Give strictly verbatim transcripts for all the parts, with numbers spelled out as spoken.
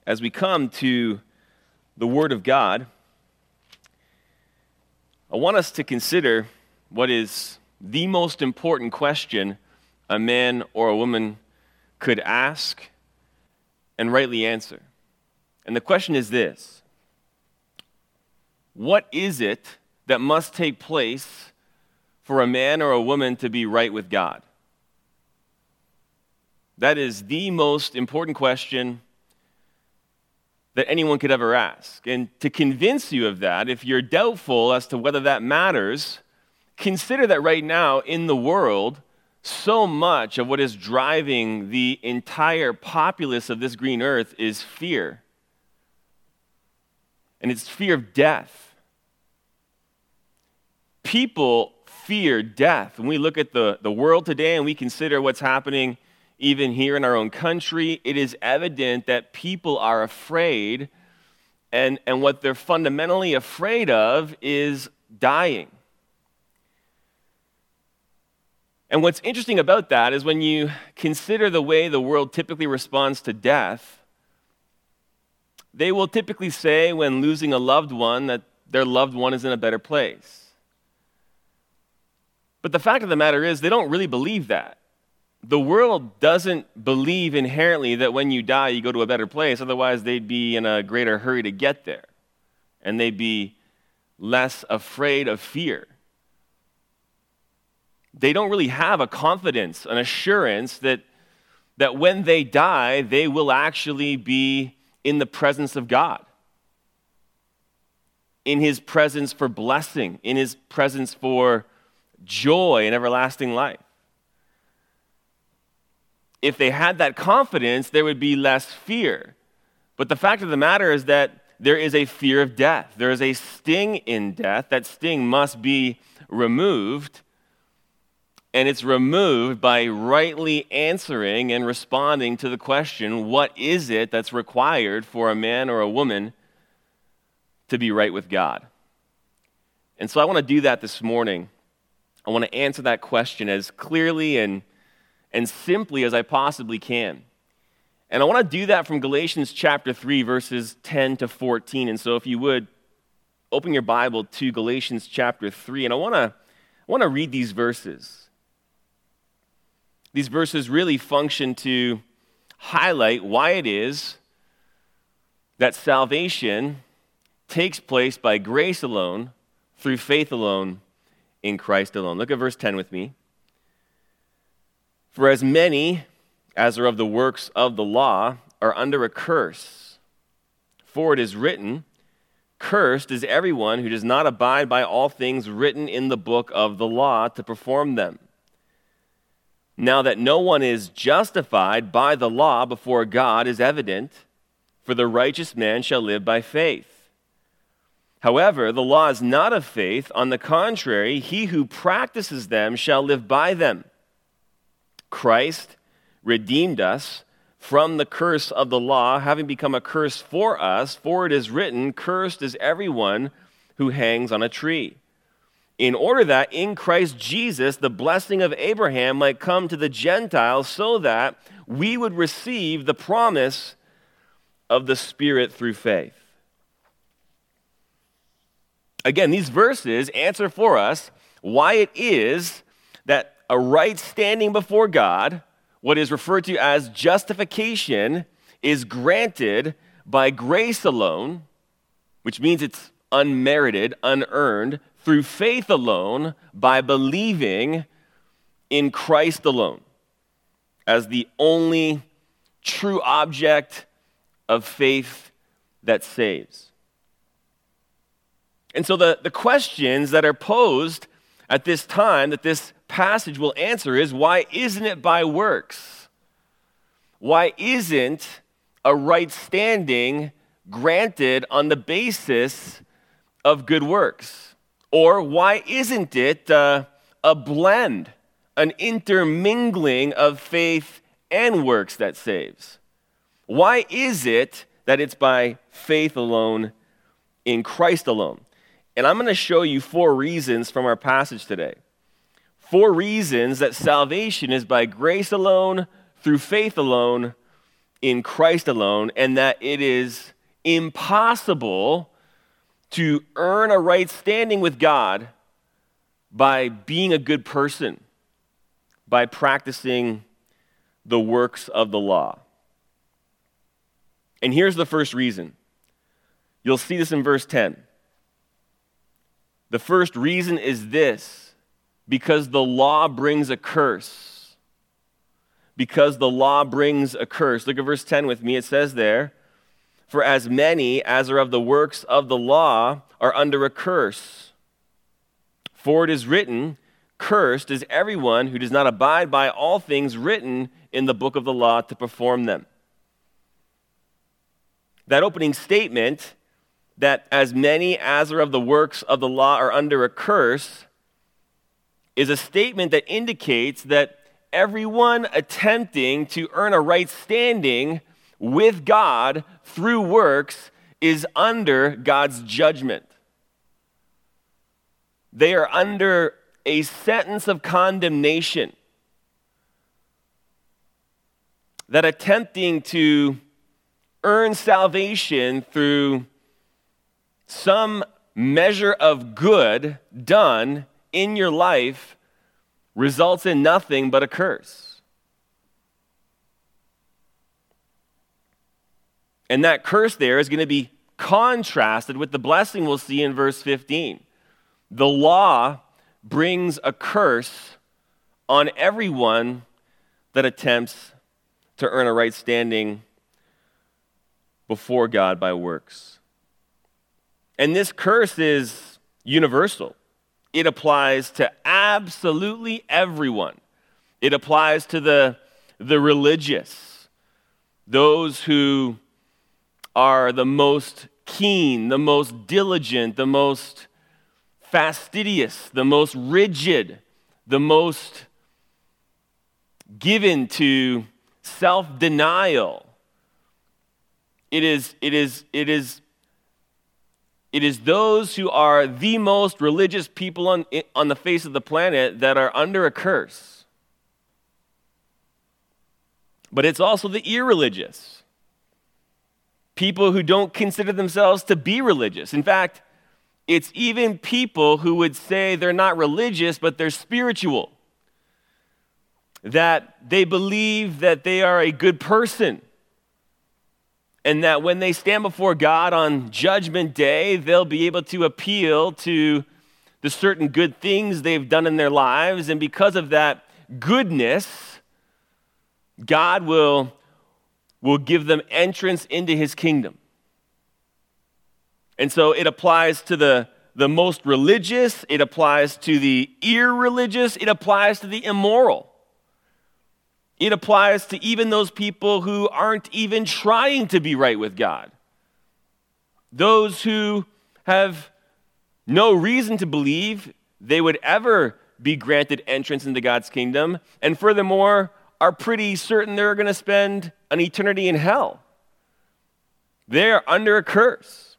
as we come to the Word of God, I want us to consider what is the most important question a man or a woman could ask and rightly answer. And the question is this: what is it that must take place for a man or a woman to be right with God? That is the most important question that anyone could ever ask. And to convince you of that, if you're doubtful as to whether that matters, consider that right now in the world, so much of what is driving the entire populace of this green earth is fear. And it's fear of death. People fear death. When we look at the, the world today and we consider what's happening even here in our own country, it is evident that people are afraid, and, and what they're fundamentally afraid of is dying. And what's interesting about that is when you consider the way the world typically responds to death, they will typically say when losing a loved one that their loved one is in a better place. But the fact of the matter is they don't really believe that. The world doesn't believe inherently that when you die, you go to a better place. Otherwise, they'd be in a greater hurry to get there. And they'd be less afraid of fear. They don't really have a confidence, an assurance that, that when they die, they will actually be in the presence of God. In His presence for blessing. In His presence for joy and everlasting life. If they had that confidence, there would be less fear. But the fact of the matter is that there is a fear of death. There is a sting in death. That sting must be removed. And it's removed by rightly answering and responding to the question, what is it that's required for a man or a woman to be right with God? And so I want to do that this morning. I want to answer that question as clearly and and simply as I possibly can. And I want to do that from Galatians chapter three, verses ten to fourteen. And so if you would, open your Bible to Galatians chapter three. And I want to, I want to read these verses. These verses really function to highlight why it is that salvation takes place by grace alone, through faith alone, in Christ alone. Look at verse ten with me. For as many as are of the works of the law are under a curse. For it is written, cursed is everyone who does not abide by all things written in the book of the law to perform them. Now that no one is justified by the law before God is evident, for the righteous man shall live by faith. However, the law is not of faith. On the contrary, he who practices them shall live by them. Christ redeemed us from the curse of the law, having become a curse for us, for it is written, cursed is everyone who hangs on a tree, in order that in Christ Jesus the blessing of Abraham might come to the Gentiles, so that we would receive the promise of the Spirit through faith. Again, these verses answer for us why it is that a right standing before God, what is referred to as justification, is granted by grace alone, which means it's unmerited, unearned, through faith alone, by believing in Christ alone as the only true object of faith that saves. And so the, the questions that are posed at this time that this passage will answer is, why isn't it by works? Why isn't a right standing granted on the basis of good works? Or why isn't it uh, a blend, an intermingling of faith and works that saves? Why is it that it's by faith alone, in Christ alone? And I'm going to show you four reasons from our passage today. Four reasons that salvation is by grace alone, through faith alone, in Christ alone, and that it is impossible to earn a right standing with God by being a good person, by practicing the works of the law. And here's the first reason. You'll see this in verse ten. The first reason is this: because the law brings a curse. Because the law brings a curse. Look at verse ten with me. It says there, "For as many as are of the works of the law are under a curse. For it is written, cursed is everyone who does not abide by all things written in the book of the law to perform them." That opening statement, that as many as are of the works of the law are under a curse, is a statement that indicates that everyone attempting to earn a right standing with God through works is under God's judgment. They are under a sentence of condemnation. That attempting to earn salvation through some measure of good done in your life results in nothing but a curse. And that curse there is going to be contrasted with the blessing we'll see in verse fifteen. The law brings a curse on everyone that attempts to earn a right standing before God by works. And this curse is universal. It applies to absolutely everyone. It applies to the, the religious, those who are the most keen, the most diligent, the most fastidious, the most rigid, the most given to self-denial. It is, it is, it is, it is those who are the most religious people on, on the face of the planet that are under a curse. But it's also the irreligious. People who don't consider themselves to be religious. In fact, it's even people who would say they're not religious, but they're spiritual. That they believe that they are a good person. And that when they stand before God on Judgment Day, they'll be able to appeal to the certain good things they've done in their lives. And because of that goodness, God will, will give them entrance into his kingdom. And so it applies to the, the most religious, it applies to the irreligious, it applies to the immoral. It applies to even those people who aren't even trying to be right with God. Those who have no reason to believe they would ever be granted entrance into God's kingdom, and furthermore, are pretty certain they're going to spend an eternity in hell. They're under a curse.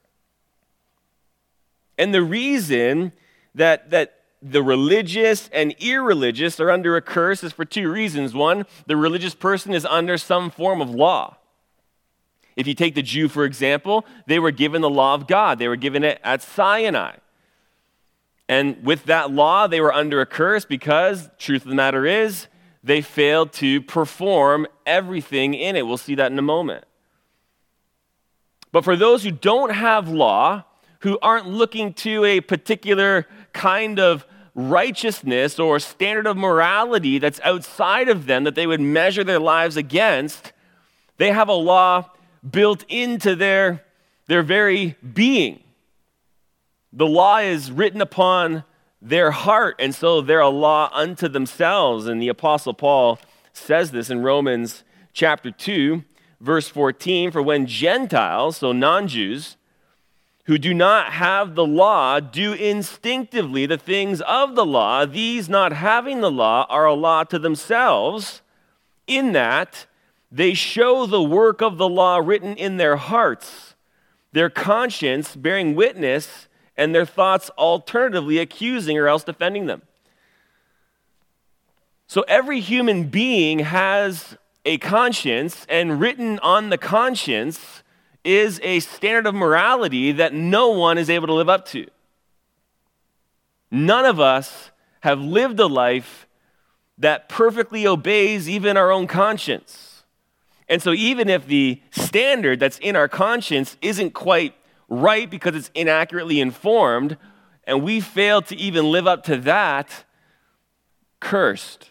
And the reason that, that the religious and irreligious are under a curse is for two reasons. One, the religious person is under some form of law. If you take the Jew, for example, they were given the law of God. They were given it at Sinai. And with that law, they were under a curse because, truth of the matter is, they failed to perform everything in it. We'll see that in a moment. But for those who don't have law, who aren't looking to a particular kind of righteousness or standard of morality that's outside of them that they would measure their lives against, they have a law built into their, their very being. The law is written upon their heart, and so they're a law unto themselves. And the Apostle Paul says this in Romans chapter two, verse fourteen, "For when Gentiles," so non-Jews, "who do not have the law do instinctively the things of the law, these not having the law are a law to themselves, in that they show the work of the law written in their hearts, their conscience bearing witness, and their thoughts alternatively accusing or else defending them." So every human being has a conscience, and written on the conscience is a standard of morality that no one is able to live up to. None of us have lived a life that perfectly obeys even our own conscience. And so even if the standard that's in our conscience isn't quite right because it's inaccurately informed, and we fail to even live up to that, cursed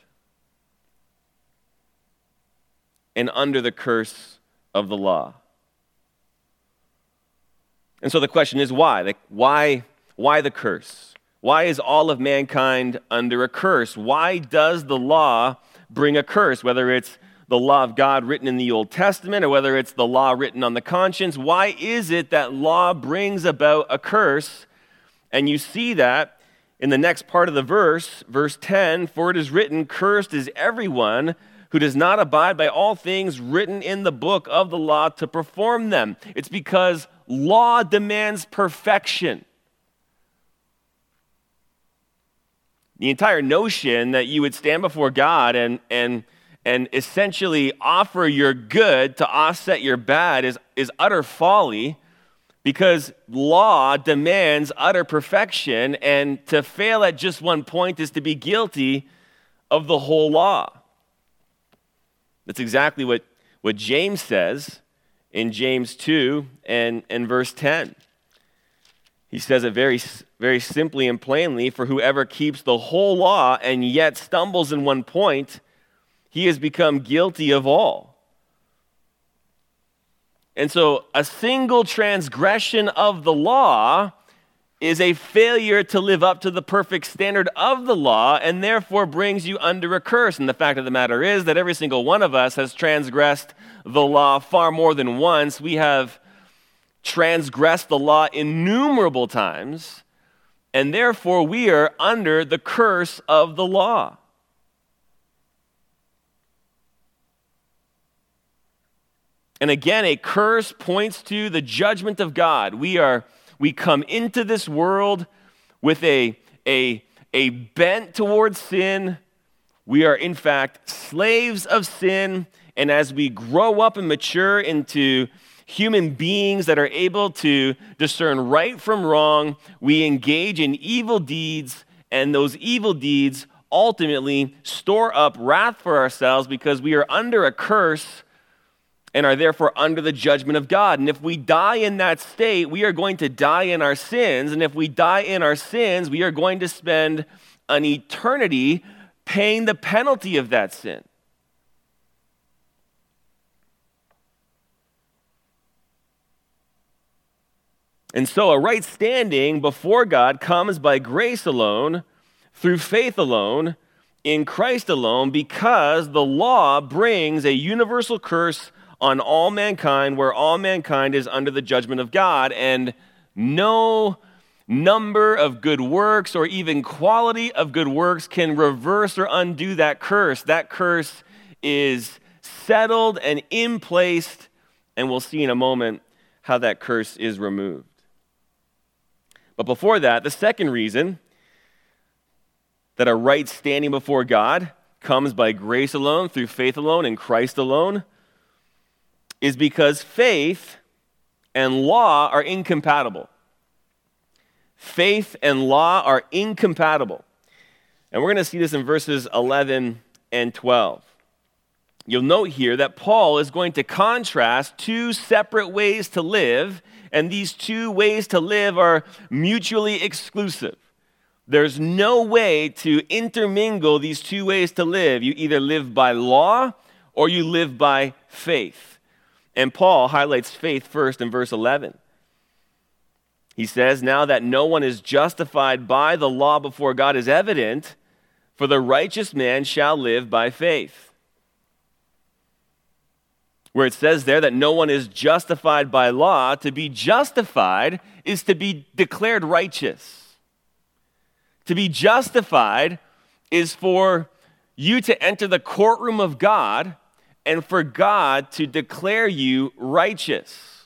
and under the curse of the law. And so the question is why? Like, why, why the curse? Why is all of mankind under a curse? Why does the law bring a curse? Whether it's the law of God written in the Old Testament or whether it's the law written on the conscience, why is it that law brings about a curse? And you see that in the next part of the verse, verse ten, for it is written, cursed is everyone who does not abide by all things written in the book of the law to perform them. It's because law demands perfection. The entire notion that you would stand before God and, and, and essentially offer your good to offset your bad is, is utter folly, because law demands utter perfection, and to fail at just one point is to be guilty of the whole law. That's exactly what, what James says in James two and, and verse ten. He says it very, very simply and plainly, for whoever keeps the whole law and yet stumbles in one point, he has become guilty of all. And so a single transgression of the law is a failure to live up to the perfect standard of the law, and therefore brings you under a curse. And the fact of the matter is that every single one of us has transgressed the law far more than once. We have transgressed the law innumerable times, and therefore we are under the curse of the law. And again, a curse points to the judgment of God. We are we come into this world with a, a, a bent towards sin. We are, in fact, slaves of sin. And as we grow up and mature into human beings that are able to discern right from wrong, we engage in evil deeds, and those evil deeds ultimately store up wrath for ourselves because we are under a curse and are therefore under the judgment of God. And if we die in that state, we are going to die in our sins. And if we die in our sins, we are going to spend an eternity paying the penalty of that sin. And so a right standing before God comes by grace alone, through faith alone, in Christ alone, because the law brings a universal curse on all mankind, where all mankind is under the judgment of God, and no number of good works or even quality of good works can reverse or undo that curse. That curse is settled and in place, and we'll see in a moment how that curse is removed. But before that, the second reason that a right standing before God comes by grace alone, through faith alone, in Christ alone, is because faith and law are incompatible. Faith and law are incompatible. And we're going to see this in verses eleven and twelve. You'll note here that Paul is going to contrast two separate ways to live, and these two ways to live are mutually exclusive. There's no way to intermingle these two ways to live. You either live by law or you live by faith. And Paul highlights faith first in verse eleven. He says, now that no one is justified by the law before God is evident, for the righteous man shall live by faith. Where it says there that no one is justified by law, to be justified is to be declared righteous. To be justified is for you to enter the courtroom of God and for God to declare you righteous.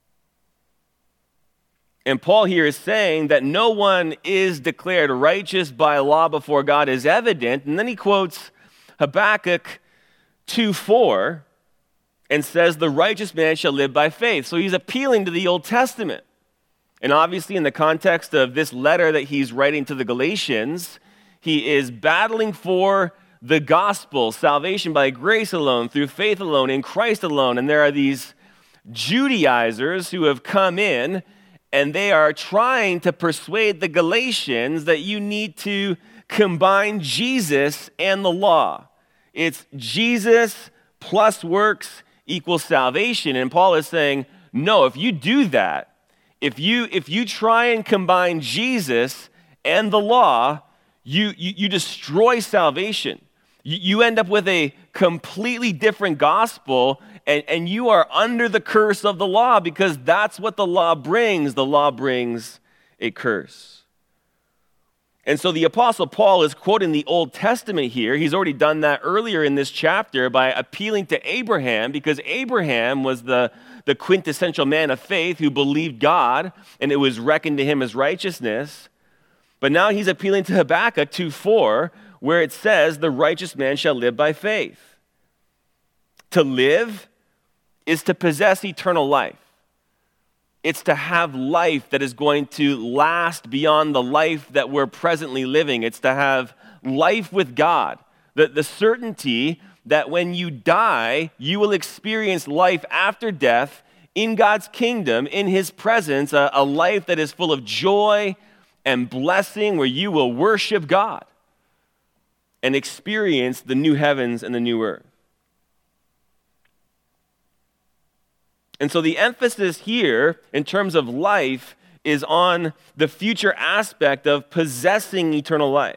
And Paul here is saying that no one is declared righteous by law before God is evident. And then he quotes Habakkuk two four and says, the righteous man shall live by faith. So he's appealing to the Old Testament. And obviously in the context of this letter that he's writing to the Galatians, he is battling for the gospel, salvation by grace alone, through faith alone, in Christ alone. And there are these Judaizers who have come in, and they are trying to persuade the Galatians that you need to combine Jesus and the law. It's Jesus plus works equals salvation. And Paul is saying, no, if you do that, if you if you try and combine Jesus and the law, you you, you destroy salvation. You, you end up with a completely different gospel, and, and you are under the curse of the law, because that's what the law brings. The law brings a curse. And so the Apostle Paul is quoting the Old Testament here. He's already done that earlier in this chapter by appealing to Abraham, because Abraham was the, the quintessential man of faith who believed God, and it was reckoned to him as righteousness. But now he's appealing to Habakkuk two four, where it says, the righteous man shall live by faith. To live is to possess eternal life. It's to have life that is going to last beyond the life that we're presently living. It's to have life with God. The, the certainty that when you die, you will experience life after death in God's kingdom, in his presence, a, a life that is full of joy and blessing, where you will worship God and experience the new heavens and the new earth. And so the emphasis here in terms of life is on the future aspect of possessing eternal life.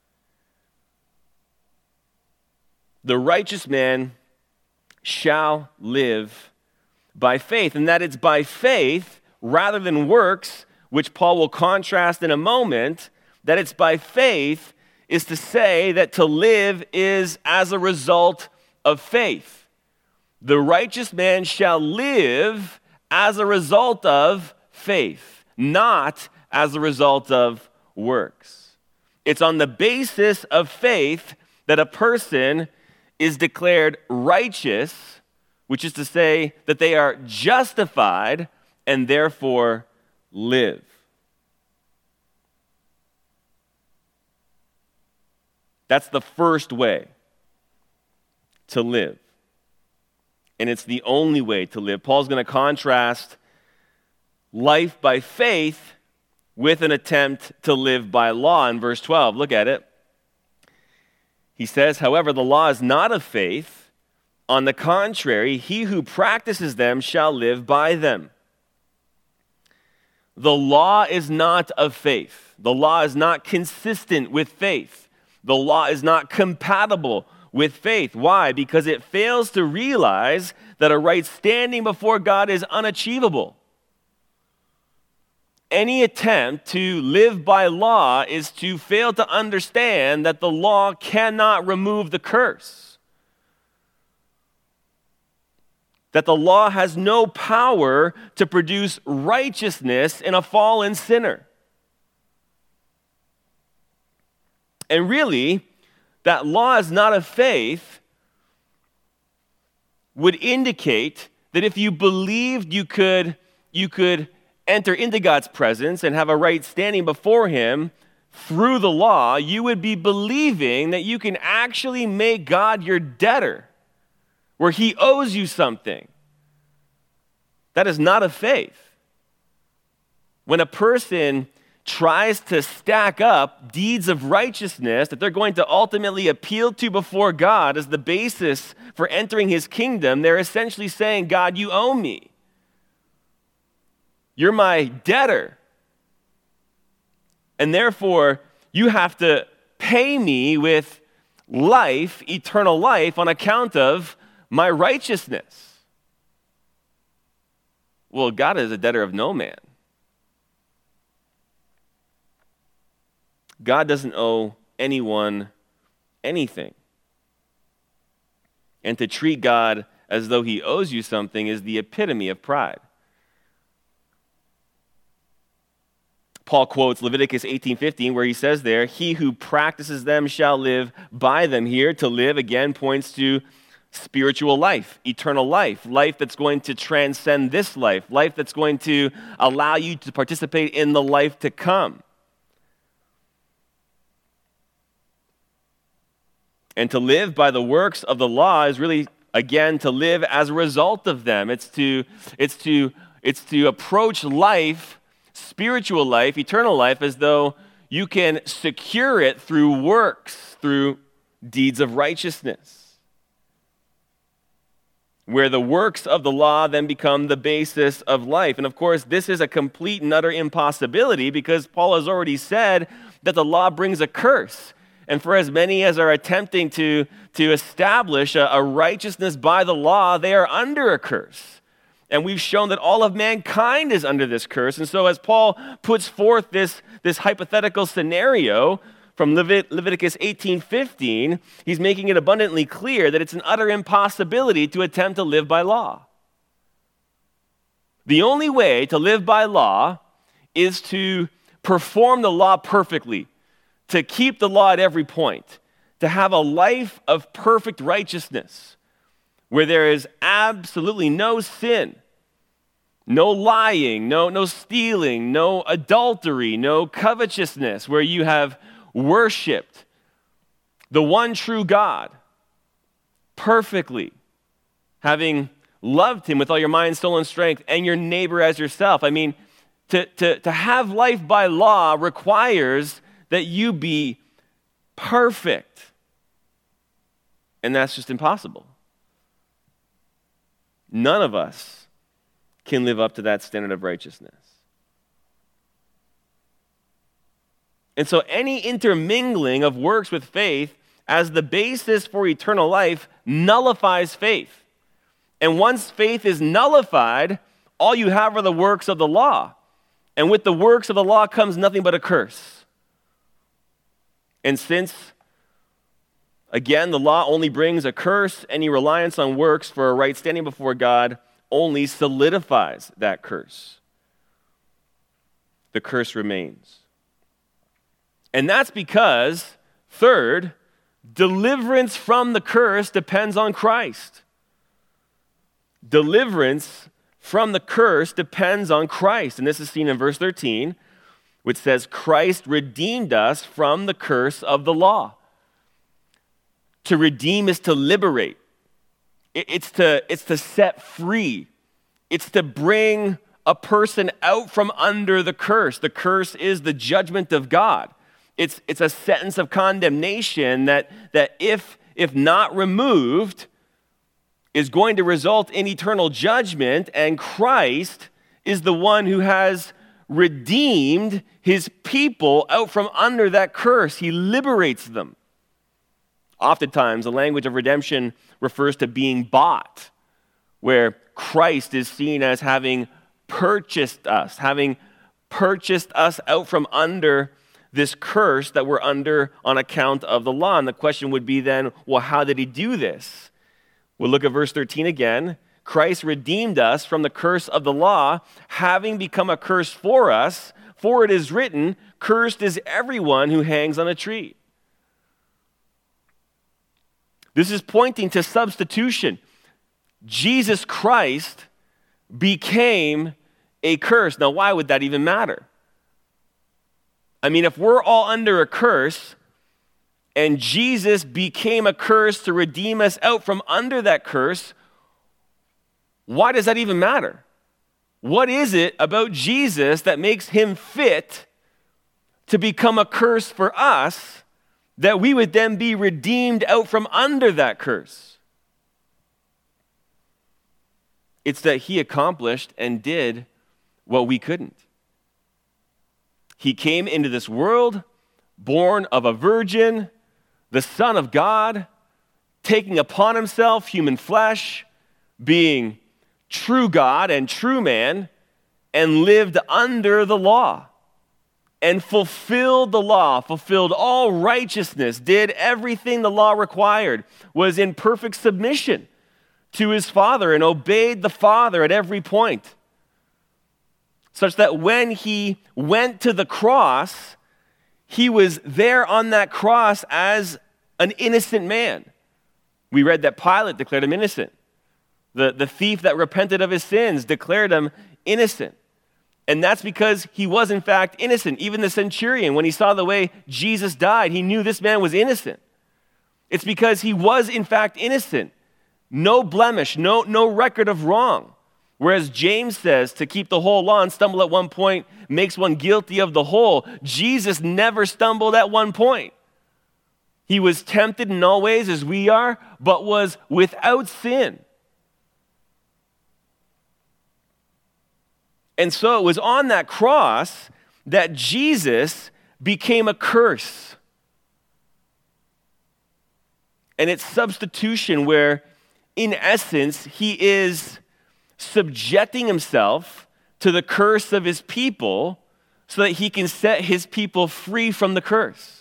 The righteous man shall live by faith, and that it's by faith rather than works, which Paul will contrast in a moment. That it's by faith is to say that to live is as a result of faith. The righteous man shall live as a result of faith, not as a result of works. It's on the basis of faith that a person is declared righteous, which is to say that they are justified and therefore live. That's the first way to live. And it's the only way to live. Paul's going to contrast life by faith with an attempt to live by law in verse twelve. Look at it. He says, however, the law is not of faith. On the contrary, he who practices them shall live by them. The law is not of faith. The law is not consistent with faith. The law is not compatible with faith. Why? Because it fails to realize that a right standing before God is unachievable. Any attempt to live by law is to fail to understand that the law cannot remove the curse. That the law has no power to produce righteousness in a fallen sinner. And really, that law is not of faith would indicate that if you believed you could, you could enter into God's presence and have a right standing before him through the law, you would be believing that you can actually make God your debtor, where he owes you something. That is not of faith. When a person tries to stack up deeds of righteousness that they're going to ultimately appeal to before God as the basis for entering his kingdom, they're essentially saying, God, you owe me. You're my debtor. And therefore, you have to pay me with life, eternal life, on account of my righteousness. Well, God is a debtor of no man. God doesn't owe anyone anything. And to treat God as though he owes you something is the epitome of pride. Paul quotes Leviticus eighteen fifteen, where he says there, he who practices them shall live by them. Here, to live, again, points to spiritual life, eternal life, life that's going to transcend this life, life that's going to allow you to participate in the life to come. And to live by the works of the law is really, again, to live as a result of them. It's to, it's to, it's to approach life, spiritual life, eternal life, as though you can secure it through works, through deeds of righteousness, where the works of the law then become the basis of life. And of course, this is a complete and utter impossibility because Paul has already said that the law brings a curse. And for as many as are attempting to, to establish a, a righteousness by the law, they are under a curse. And we've shown that all of mankind is under this curse. And so as Paul puts forth this, this hypothetical scenario from Levit- Leviticus eighteen fifteen, he's making it abundantly clear that it's an utter impossibility to attempt to live by law. The only way to live by law is to perform the law perfectly, to keep the law at every point, to have a life of perfect righteousness where there is absolutely no sin, no lying, no, no stealing, no adultery, no covetousness, where you have worshiped the one true God perfectly, having loved him with all your mind, soul, and strength, and your neighbor as yourself. I mean, to, to, to have life by law requires that you be perfect. And that's just impossible. None of us can live up to that standard of righteousness. And so any intermingling of works with faith as the basis for eternal life nullifies faith. And once faith is nullified, all you have are the works of the law. And with the works of the law comes nothing but a curse. And since, again, the law only brings a curse, any reliance on works for a right standing before God only solidifies that curse. The curse remains. And that's because, third, deliverance from the curse depends on Christ. Deliverance from the curse depends on Christ. And this is seen in verse thirteen, which says, Christ redeemed us from the curse of the law. To redeem is to liberate. It's to, it's to set free. It's to bring a person out from under the curse. The curse is the judgment of God. It's, it's a sentence of condemnation that, that if, if not removed, is going to result in eternal judgment, and Christ is the one who has redeemed his people out from under that curse. He liberates them. Oftentimes, the language of redemption refers to being bought, where Christ is seen as having purchased us, having purchased us out from under this curse that we're under on account of the law. And the question would be then, well, how did he do this? We'll look at verse thirteen again. Christ redeemed us from the curse of the law, having become a curse for us, for it is written, cursed is everyone who hangs on a tree. This is pointing to substitution. Jesus Christ became a curse. Now, why would that even matter? I mean, if we're all under a curse, and Jesus became a curse to redeem us out from under that curse, why does that even matter? What is it about Jesus that makes him fit to become a curse for us, that we would then be redeemed out from under that curse? It's that he accomplished and did what we couldn't. He came into this world, born of a virgin, the Son of God, taking upon himself human flesh, being true God and true man, and lived under the law, and fulfilled the law, fulfilled all righteousness, did everything the law required, was in perfect submission to his Father, and obeyed the Father at every point, such that when he went to the cross, he was there on that cross as an innocent man, We read that Pilate declared him innocent. The, the thief that repented of his sins declared him innocent. And that's because he was in fact innocent. Even the centurion, when he saw the way Jesus died, he knew this man was innocent. It's because he was in fact innocent. No blemish, no, no record of wrong. Whereas James says to keep the whole law and stumble at one point makes one guilty of the whole. Jesus never stumbled at one point. He was tempted in all ways as we are, but was without sin. And so it was on that cross that Jesus became a curse. And it's substitution where, in essence, he is subjecting himself to the curse of his people so that he can set his people free from the curse.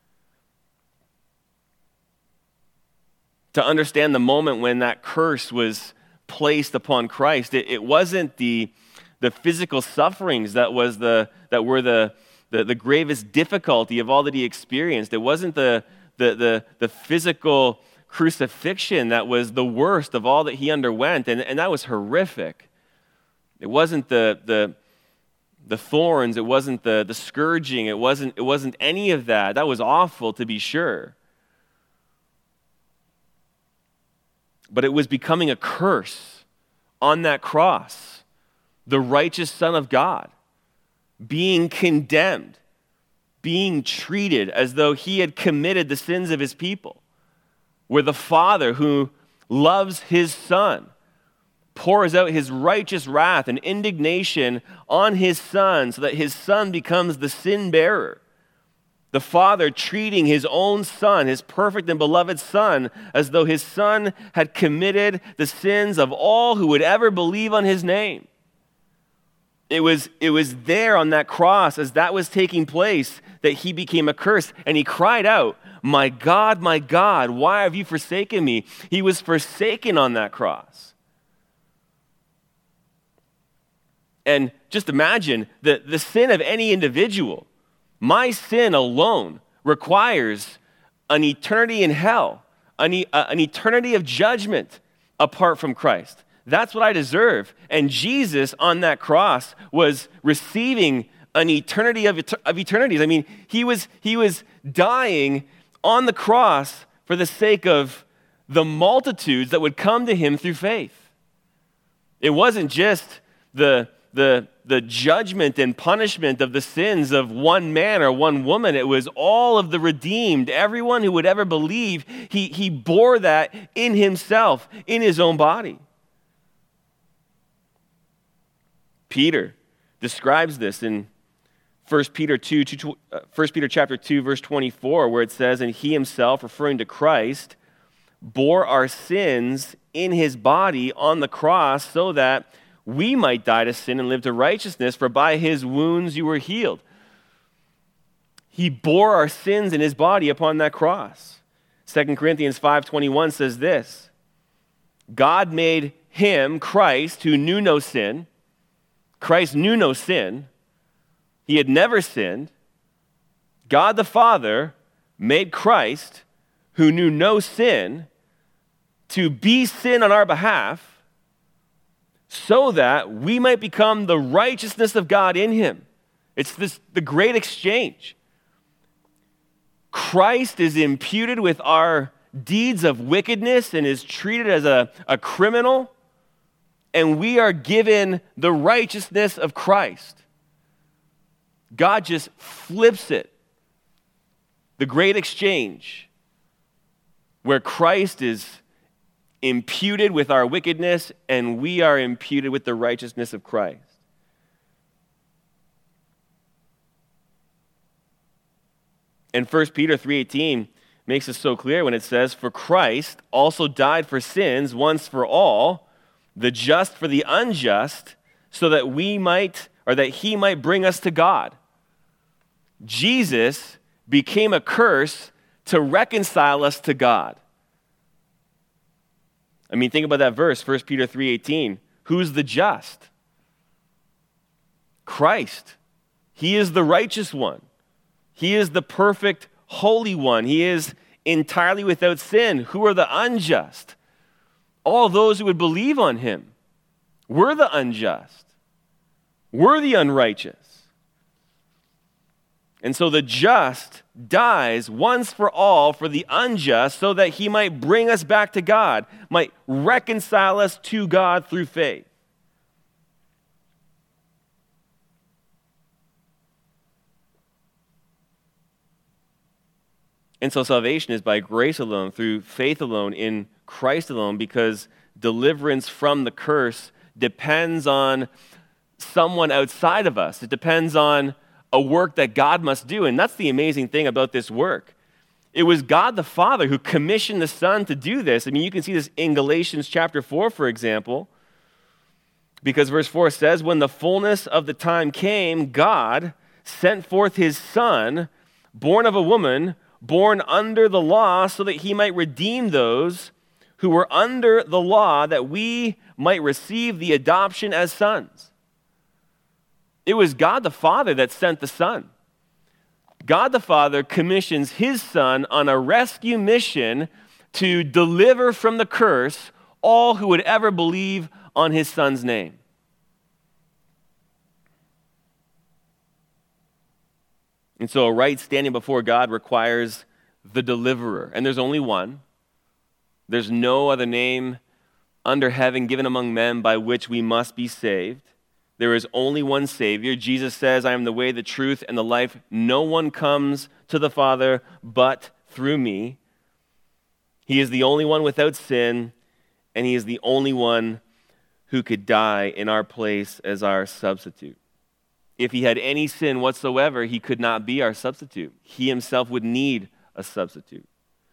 To understand the moment when that curse was placed upon Christ, it, it wasn't the, the physical sufferings that was the that were the, the, the gravest difficulty of all that he experienced. It wasn't the, the, the, the physical crucifixion that was the worst of all that he underwent, and, and that was horrific. It wasn't the, the, the thorns, it wasn't the, the scourging, it wasn't, it wasn't any of that. That was awful, to be sure. But it was becoming a curse on that cross. The righteous Son of God being condemned, being treated as though he had committed the sins of his people. Where the Father who loves his Son pours out his righteous wrath and indignation on his Son so that his Son becomes the sin bearer. The Father treating his own Son, his perfect and beloved Son, as though his Son had committed the sins of all who would ever believe on his name. It was, it was there on that cross as that was taking place that he became a curse, and he cried out, "My God, my God, why have you forsaken me?" He was forsaken on that cross. And just imagine the, the sin of any individual. My sin alone requires an eternity in hell, an, e- an eternity of judgment apart from Christ. That's what I deserve. And Jesus on that cross was receiving an eternity of, et- of eternities. I mean, he was, he was dying on the cross for the sake of the multitudes that would come to him through faith. It wasn't just the, the, the judgment and punishment of the sins of one man or one woman. It was all of the redeemed, everyone who would ever believe. He, he bore that in himself, in his own body. Peter describes this in First Peter two, First Peter chapter two, verse twenty-four, where it says, "And he himself," referring to Christ, "bore our sins in his body on the cross so that we might die to sin and live to righteousness, for by his wounds you were healed." He bore our sins in his body upon that cross. Second Corinthians five twenty-one says this, "God made him," Christ, "who knew no sin." Christ knew no sin. He had never sinned. God the Father made Christ, who knew no sin, to be sin on our behalf so that we might become the righteousness of God in him. It's this the great exchange. Christ is imputed with our deeds of wickedness and is treated as a, a criminal, and we are given the righteousness of Christ. God just flips it. The great exchange, where Christ is imputed with our wickedness and we are imputed with the righteousness of Christ. And First Peter three eighteen makes it so clear when it says, "For Christ also died for sins once for all, the just for the unjust, so that we might, or that he might bring us to God." Jesus became a curse to reconcile us to God. I mean, think about that verse, First Peter three eighteen. Who's the just? Christ. He is the righteous one. He is the perfect, holy one. He is entirely without sin. Who are the unjust? All those who would believe on him. We're the unjust. We're the unrighteous. And so the just dies once for all for the unjust so that he might bring us back to God, might reconcile us to God through faith. And so salvation is by grace alone, through faith alone, in Christ alone, because deliverance from the curse depends on someone outside of us. It depends on a work that God must do. And that's the amazing thing about this work. It was God the Father who commissioned the Son to do this. I mean, you can see this in Galatians chapter four, for example, because verse four says, when the fullness of the time came, God sent forth his Son, born of a woman, born under the law, so that he might redeem those who were under the law, that we might receive the adoption as sons. It was God the Father that sent the Son. God the Father commissions his Son on a rescue mission to deliver from the curse all who would ever believe on his Son's name. And so a right standing before God requires the deliverer. And there's only one. There's no other name under heaven given among men by which we must be saved. There is only one Savior. Jesus says, I am the way, the truth, and the life. No one comes to the Father but through me. He is the only one without sin, and he is the only one who could die in our place as our substitute. If he had any sin whatsoever, he could not be our substitute. He himself would need a substitute.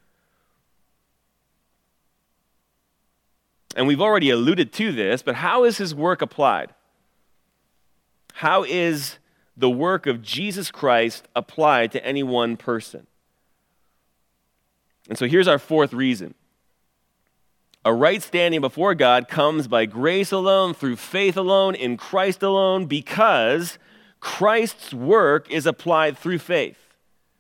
And we've already alluded to this, but how is his work applied? How is the work of Jesus Christ applied to any one person? And so here's our fourth reason. A right standing before God comes by grace alone, through faith alone, in Christ alone, because Christ's work is applied through faith.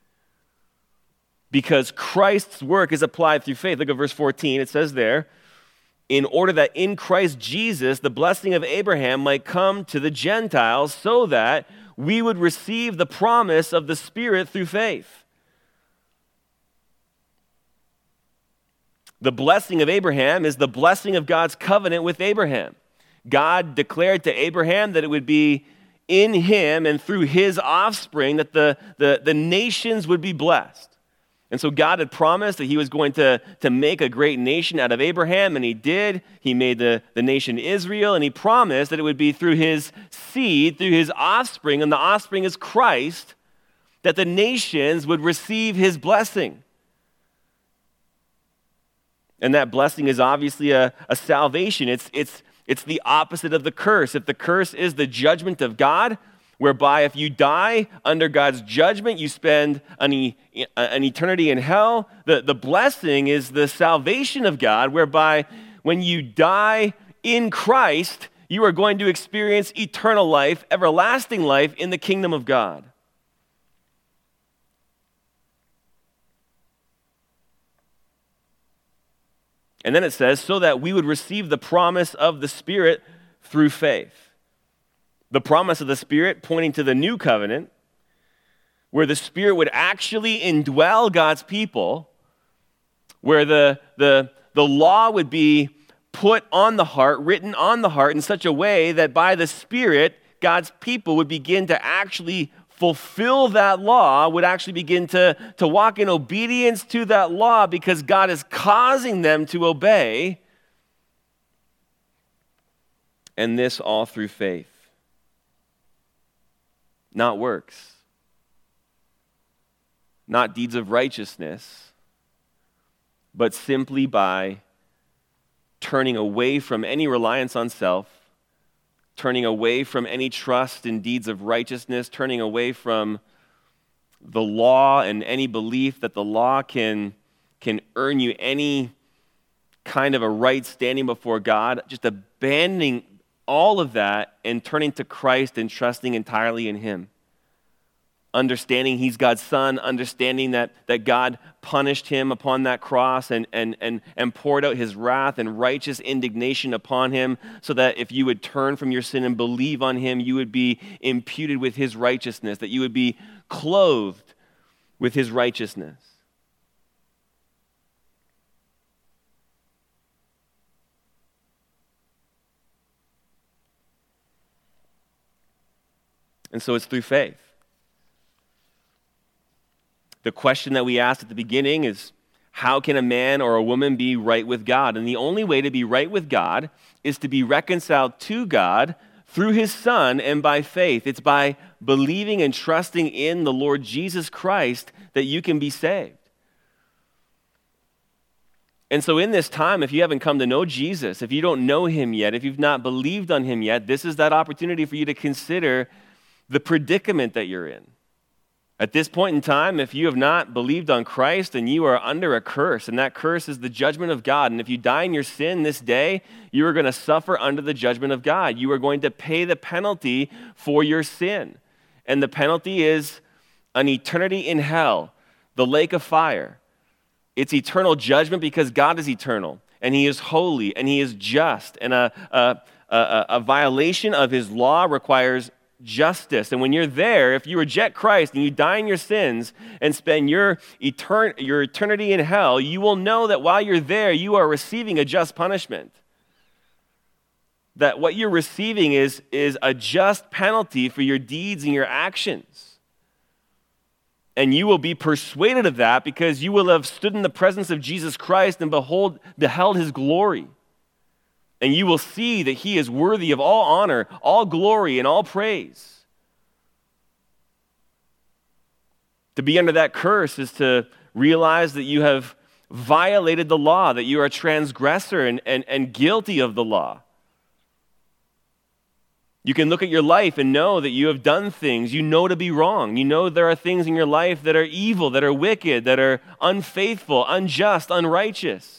Because Christ's work is applied through faith. Look at verse fourteen. It says there, in order that in Christ Jesus the blessing of Abraham might come to the Gentiles, so that we would receive the promise of the Spirit through faith. The blessing of Abraham is the blessing of God's covenant with Abraham. God declared to Abraham that it would be in him and through his offspring that the, the, the nations would be blessed. And so God had promised that he was going to, to make a great nation out of Abraham, and he did. He made the, the nation Israel, and he promised that it would be through his seed, through his offspring, and the offspring is Christ, that the nations would receive his blessing. And that blessing is obviously a, a salvation. It's, it's, it's the opposite of the curse. If the curse is the judgment of God, whereby if you die under God's judgment, you spend an, e- an eternity in hell, the, the blessing is the salvation of God, whereby when you die in Christ, you are going to experience eternal life, everlasting life in the kingdom of God. And then it says, so that we would receive the promise of the Spirit through faith. The promise of the Spirit pointing to the new covenant, where the Spirit would actually indwell God's people, where the, the, the law would be put on the heart, written on the heart in such a way that by the Spirit, God's people would begin to actually fulfill that law, would actually begin to, to walk in obedience to that law because God is causing them to obey. And this all through faith. Not works. Not deeds of righteousness, but simply by turning away from any reliance on self, turning away from any trust in deeds of righteousness, turning away from the law and any belief that the law can, can earn you any kind of a right standing before God, just abandoning all of that and turning to Christ and trusting entirely in him. understanding he's God's son, understanding that, that God punished him upon that cross and, and, and, and poured out his wrath and righteous indignation upon him, so that if you would turn from your sin and believe on him, you would be imputed with his righteousness, that you would be clothed with his righteousness. And so it's through faith. The question that we asked at the beginning is, how can a man or a woman be right with God? And the only way to be right with God is to be reconciled to God through his Son and by faith. It's by believing and trusting in the Lord Jesus Christ that you can be saved. And so in this time, if you haven't come to know Jesus, if you don't know him yet, if you've not believed on him yet, this is that opportunity for you to consider the predicament that you're in. At this point in time, if you have not believed on Christ, then you are under a curse, and that curse is the judgment of God. And if you die in your sin this day, you are going to suffer under the judgment of God. You are going to pay the penalty for your sin. And the penalty is an eternity in hell, the lake of fire. It's eternal judgment because God is eternal, and he is holy, and he is just. And a, a, a, a violation of his law requires justice. And when you're there, if you reject Christ and you die in your sins and spend your, etern- your eternity in hell, you will know that while you're there, you are receiving a just punishment. That what you're receiving is, is a just penalty for your deeds and your actions. And you will be persuaded of that because you will have stood in the presence of Jesus Christ and behold, beheld his glory. And you will see that he is worthy of all honor, all glory, and all praise. To be under that curse is to realize that you have violated the law, that you are a transgressor and, and, and guilty of the law. You can look at your life and know that you have done things you know to be wrong. You know there are things in your life that are evil, that are wicked, that are unfaithful, unjust, unrighteous.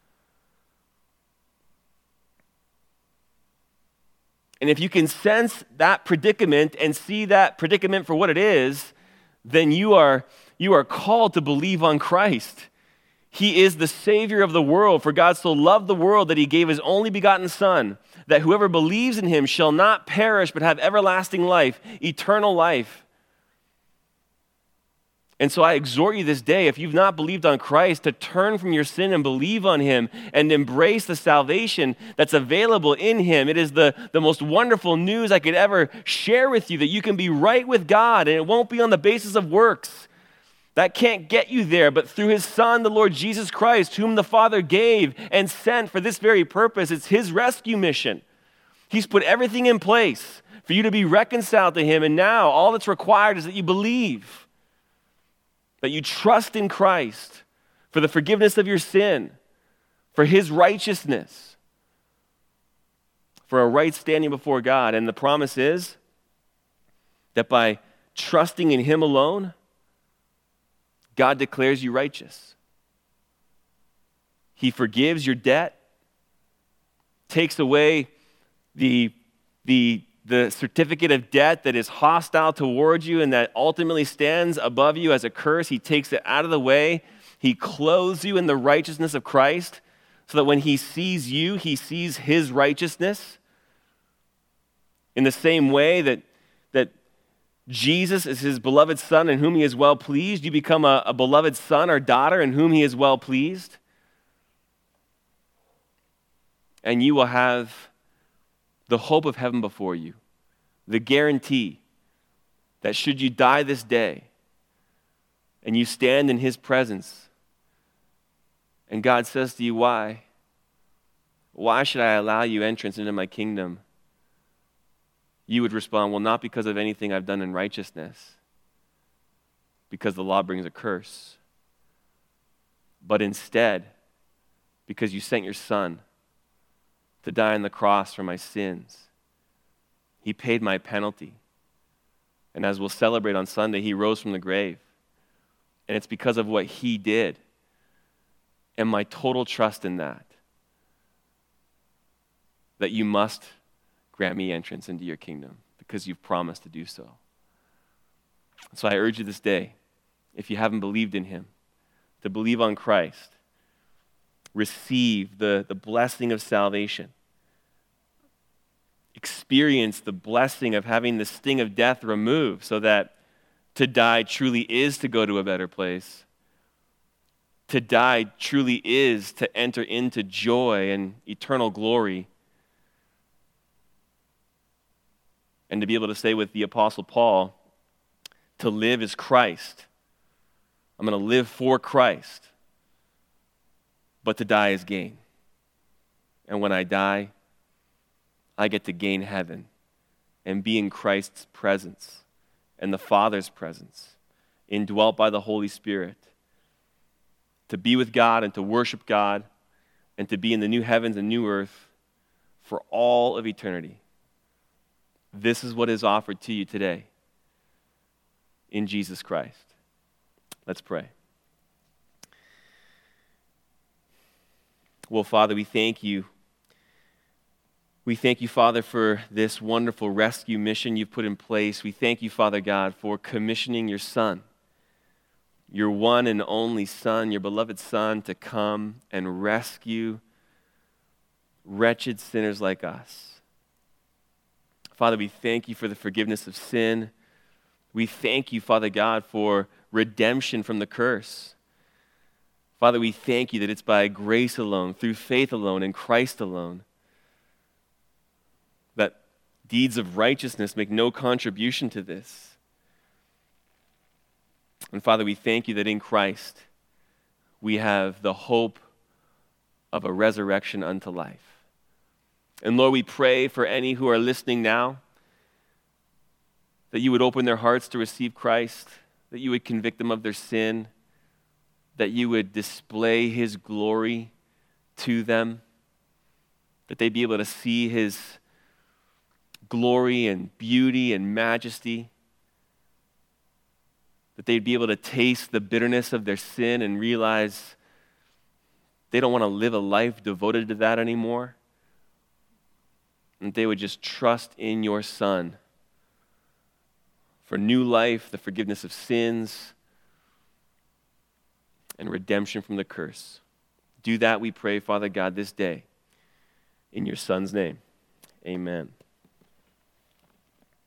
And if you can sense that predicament and see that predicament for what it is, then you are, you are called to believe on Christ. He is the Savior of the world. For God so loved the world that he gave his only begotten Son, that whoever believes in him shall not perish but have everlasting life, eternal life. And so I exhort you this day, if you've not believed on Christ, to turn from your sin and believe on him and embrace the salvation that's available in him. It is the, the most wonderful news I could ever share with you, that you can be right with God, and it won't be on the basis of works. That can't get you there, but through his Son, the Lord Jesus Christ, whom the Father gave and sent for this very purpose. It's his rescue mission. He's put everything in place for you to be reconciled to him, and now all that's required is that you believe. That you trust in Christ for the forgiveness of your sin, for his righteousness, for a right standing before God. And the promise is that by trusting in him alone, God declares you righteous. He forgives your debt, takes away the, the the certificate of debt that is hostile towards you and that ultimately stands above you as a curse. He takes it out of the way. He clothes you in the righteousness of Christ so that when he sees you, he sees his righteousness. In the same way that, that Jesus is his beloved Son in whom he is well pleased, you become a, a beloved son or daughter in whom he is well pleased. And you will have the hope of heaven before you, the guarantee that should you die this day and you stand in his presence and God says to you, why? Why should I allow you entrance into my kingdom? You would respond, well, not because of anything I've done in righteousness, because the law brings a curse, but instead because you sent your Son to die on the cross for my sins. He paid my penalty. And as we'll celebrate on Sunday, he rose from the grave. And it's because of what he did and my total trust in that, that you must grant me entrance into your kingdom because you've promised to do so. So I urge you this day, if you haven't believed in him, to believe on Christ. Receive the, the blessing of salvation. Experience the blessing of having the sting of death removed so that to die truly is to go to a better place. To die truly is to enter into joy and eternal glory. And to be able to say with the Apostle Paul, to live is Christ. I'm going to live for Christ. But to die is gain. And when I die, I get to gain heaven and be in Christ's presence and the Father's presence, indwelt by the Holy Spirit, to be with God and to worship God and to be in the new heavens and new earth for all of eternity. This is what is offered to you today in Jesus Christ. Let's pray. Well, Father, we thank you. We thank you, Father, for this wonderful rescue mission you've put in place. We thank you, Father God, for commissioning your Son, your one and only Son, your beloved Son, to come and rescue wretched sinners like us. Father, we thank you for the forgiveness of sin. We thank you, Father God, for redemption from the curse. Father, we thank you that it's by grace alone, through faith alone, in Christ alone, that deeds of righteousness make no contribution to this. And Father, we thank you that in Christ we have the hope of a resurrection unto life. And Lord, we pray for any who are listening now, that you would open their hearts to receive Christ, that you would convict them of their sin, that you would display his glory to them, that they'd be able to see his glory and beauty and majesty, that they'd be able to taste the bitterness of their sin and realize they don't want to live a life devoted to that anymore, and they would just trust in your Son for new life, the forgiveness of sins, and redemption from the curse. Do that, we pray, Father God, this day. In your Son's name, amen.